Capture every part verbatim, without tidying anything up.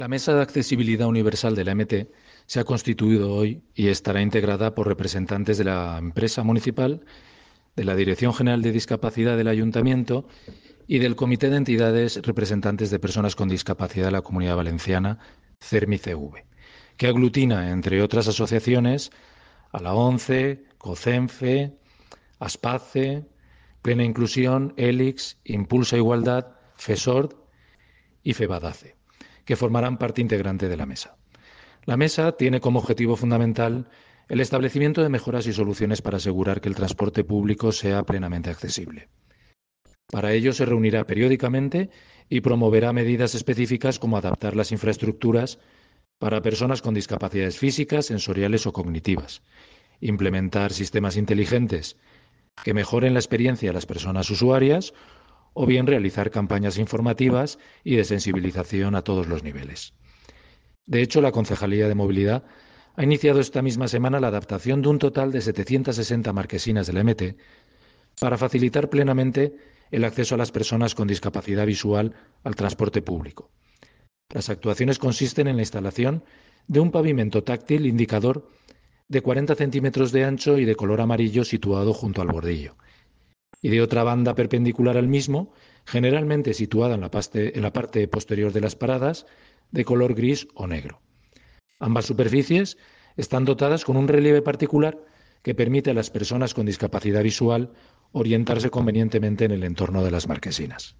La Mesa de Accesibilidad Universal de la M T se ha constituido hoy y estará integrada por representantes de la empresa municipal, de la Dirección General de Discapacidad del Ayuntamiento y del Comité de Entidades Representantes de Personas con Discapacidad de la Comunidad Valenciana, CERMI-C V, que aglutina, entre otras asociaciones, a la ONCE, COCENFE, ASPACE, Plena Inclusión, ELIX, Impulsa Igualdad, FESORD y FEBADACE, que formarán parte integrante de la mesa. La mesa tiene como objetivo fundamental el establecimiento de mejoras y soluciones para asegurar que el transporte público sea plenamente accesible. Para ello se reunirá periódicamente y promoverá medidas específicas como adaptar las infraestructuras para personas con discapacidades físicas, sensoriales o cognitivas, implementar sistemas inteligentes que mejoren la experiencia de las personas usuarias o bien realizar campañas informativas y de sensibilización a todos los niveles. De hecho, la Concejalía de Movilidad ha iniciado esta misma semana la adaptación de un total de setecientas sesenta marquesinas de la M T para facilitar plenamente el acceso a las personas con discapacidad visual al transporte público. Las actuaciones consisten en la instalación de un pavimento táctil indicador de cuarenta centímetros de ancho y de color amarillo situado junto al bordillo, y de otra banda perpendicular al mismo, generalmente situada en la parte, en la parte posterior de las paradas, de color gris o negro. Ambas superficies están dotadas con un relieve particular que permite a las personas con discapacidad visual orientarse convenientemente en el entorno de las marquesinas.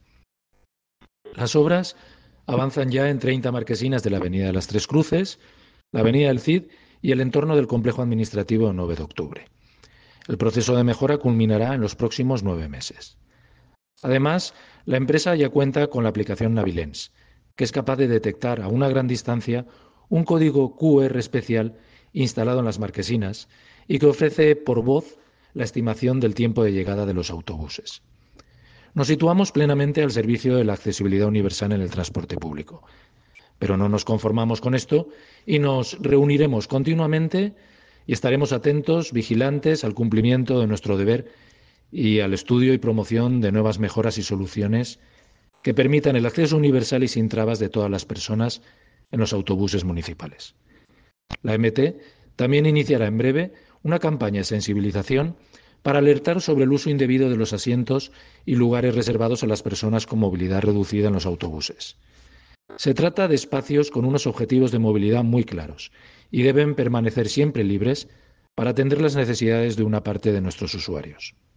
Las obras avanzan ya en treinta marquesinas de la Avenida de las Tres Cruces, la Avenida del Cid y el entorno del complejo administrativo nueve de octubre. El proceso de mejora culminará en los próximos nueve meses. Además, la empresa ya cuenta con la aplicación Navilens, que es capaz de detectar a una gran distancia un código Q R especial instalado en las marquesinas y que ofrece por voz la estimación del tiempo de llegada de los autobuses. Nos situamos plenamente al servicio de la accesibilidad universal en el transporte público, pero no nos conformamos con esto y nos reuniremos continuamente y estaremos atentos, vigilantes al cumplimiento de nuestro deber y al estudio y promoción de nuevas mejoras y soluciones que permitan el acceso universal y sin trabas de todas las personas en los autobuses municipales. La M T también iniciará en breve una campaña de sensibilización para alertar sobre el uso indebido de los asientos y lugares reservados a las personas con movilidad reducida en los autobuses. Se trata de espacios con unos objetivos de movilidad muy claros y deben permanecer siempre libres para atender las necesidades de una parte de nuestros usuarios.